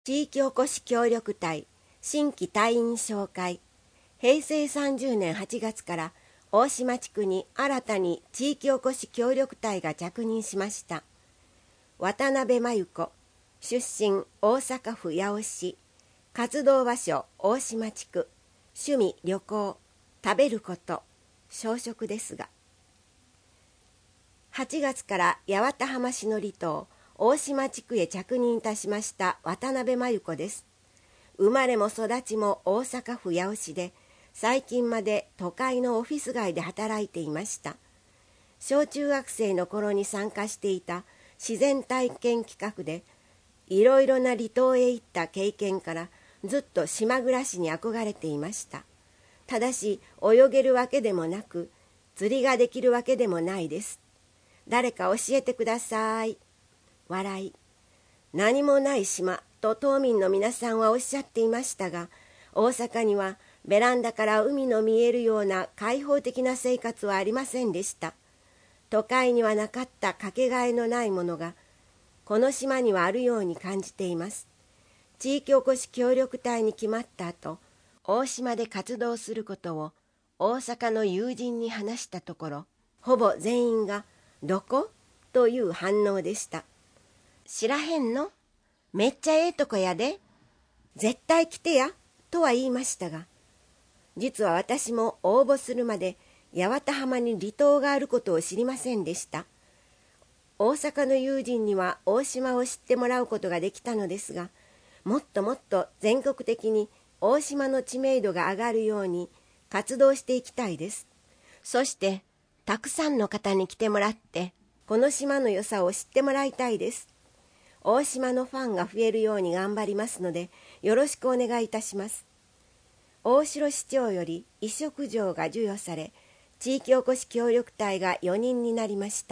地域おこし協力隊新規隊員紹介。平成30年8月から大島地区に新たに地域おこし協力隊が着任しました。渡辺真由子、出身大阪府八尾市、活動場所大島地区、趣味旅行、食べること、小食ですが、8月から八幡浜市の離島大島地区へ着任いたしました渡辺真由子です。生まれも育ちも大阪府八尾市で、最近まで都会のオフィス街で働いていました。小中学生の頃に参加していた自然体験企画で、いろいろな離島へ行った経験からずっと島暮らしに憧れていました。ただし泳げるわけでもなく、釣りができるわけでもないです。誰か教えてください。笑い。何もない島と島民の皆さんはおっしゃっていましたが、大阪にはベランダから海の見えるような開放的な生活はありませんでした。都会にはなかったかけがえのないものが、この島にはあるように感じています。地域おこし協力隊に決まった後、大島で活動することを大阪の友人に話したところ、ほぼ全員がどこという反応でした。知らへんの？めっちゃええとこやで。絶対来てや、とは言いましたが、実は私も応募するまで八幡浜に離島があることを知りませんでした。大阪の友人には大島を知ってもらうことができたのですが、もっともっと全国的に大島の知名度が上がるように活動していきたいです。そしてたくさんの方に来てもらってこの島の良さを知ってもらいたいです。大島のファンが増えるように頑張りますので、よろしくお願いいたします。大城市長より委嘱状が授与され、地域おこし協力隊が4人になりました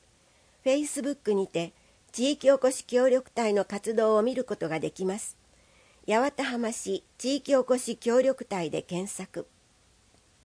。Facebook にて地域おこし協力隊の活動を見ることができます。八幡浜市地域おこし協力隊で検索。